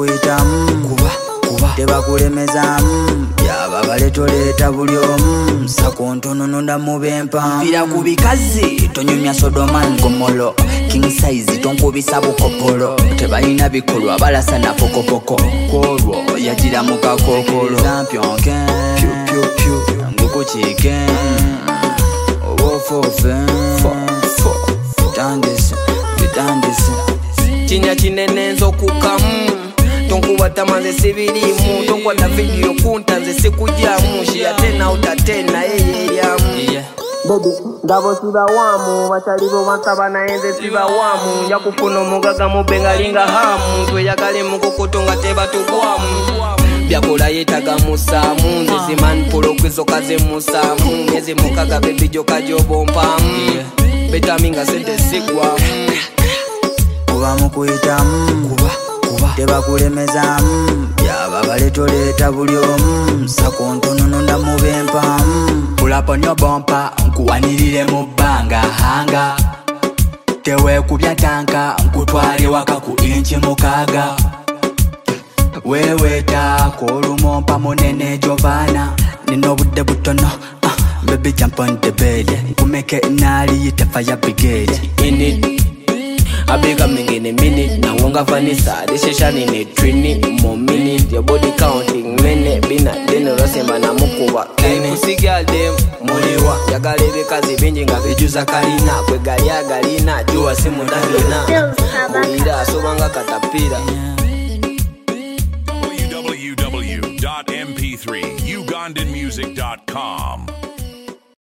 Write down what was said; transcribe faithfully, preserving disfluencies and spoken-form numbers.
mukuyitamu kuba kuba tebakulemezamu yaba baletoleta buli omu sakontono nonda mubempa vira ku bikazi tonyumya sodoman gomolo king size tonkubisa bukopolo tebalina bikolwa balasana pokopoko kolwo yagira mu kakokolo zampyonke pyu pyu pyu ngukuchike obofofe fo tandise bitandise chinya chinene nzokukamu tonkubata manze sibirimu tonkwata video kuntanze sikujamu shia tena utatena yeye yamu baby ngabo siba wamu batalibo bansaba naenze siba wamu yakufuna omugaga mubengalinga hamu tweyagale mukokotonga tebatugwamu byakola yetaga musamu nze zimani polo kwizokaze musamu myezi mukaga baby joka jobompamu betaminga sente sigwamu kuba mukuyitamu kuba kuba tebakulemezamu yaba baletoleta buli omu sakontono nonda mubempamu pulapo nyo bompa nkuwanirire mu bbanga hanga tewekubya tanka nkutwale waka ku inchi mukaaga wewetaako olumompa munene jovana nino budde butono uh, baby jump on the bed nkumeke nali yita fire brigade in it I be coming in a minute. Now wonga vanessa. This session in a trini more minute. Your body counting minute. Bina deno rosema na mukuwa. Kene pussy girl dem molewa. Yagale bekazi benjinga bejuza kalina. Kwe gali ya galina. Jua simu ndandona. Uida sobanga katapira. w w w dot m p three ugandan music dot com